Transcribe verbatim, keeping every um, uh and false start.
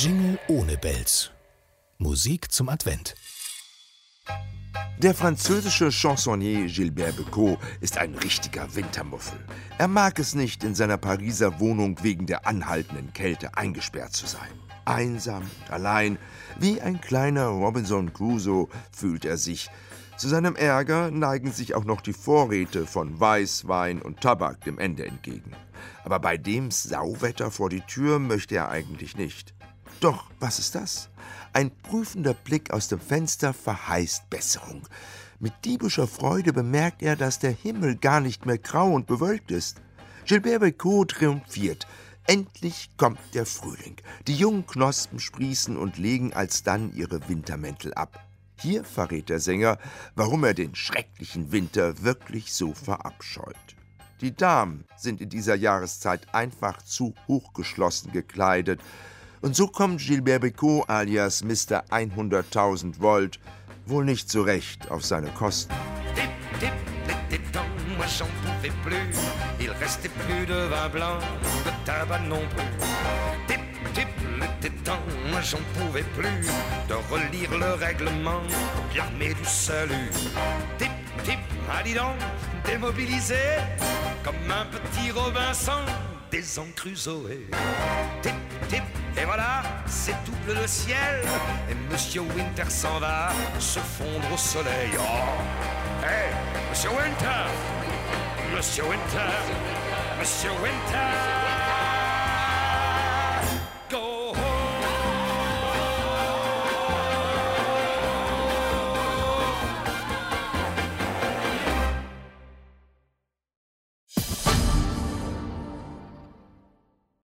Jingle ohne Bells. Musik zum Advent. Der französische Chansonnier Gilbert Bécaud ist ein richtiger Wintermuffel. Er mag es nicht, in seiner Pariser Wohnung wegen der anhaltenden Kälte eingesperrt zu sein. Einsam und allein, wie ein kleiner Robinson Crusoe, fühlt er sich. Zu seinem Ärger neigen sich auch noch die Vorräte von Weißwein und Tabak dem Ende entgegen. Aber bei dem Sauwetter vor die Tür möchte er eigentlich nicht. Doch, was ist das? Ein prüfender Blick aus dem Fenster verheißt Besserung. Mit diebischer Freude bemerkt er, dass der Himmel gar nicht mehr grau und bewölkt ist. Gilbert Bécaud triumphiert. Endlich kommt der Frühling. Die jungen Knospen sprießen und legen alsdann ihre Wintermäntel ab. Hier verrät der Sänger, warum er den schrecklichen Winter wirklich so verabscheut. Die Damen sind in dieser Jahreszeit einfach zu hochgeschlossen gekleidet. Und so kommt Gilbert Bécaud alias Mister hunderttausend Volt wohl nicht so recht auf seine Kosten. Tip, tip, les tétans, moi j'en pouvais plus. Il restait plus de vin blanc, de tabac non plus. Tip, tip, les tétans, moi j'en pouvais plus. De relire le règlement de l'armée du salut. Tip, tip, ah dis donc, démobilisé, comme un petit Robinson des Crusoé. Tip, tip, et voilà, c'est tout bleu le ciel. Et Monsieur Winter s'en va se fondre au soleil. Oh, hey, Monsieur Winter, Monsieur Winter, Monsieur Winter.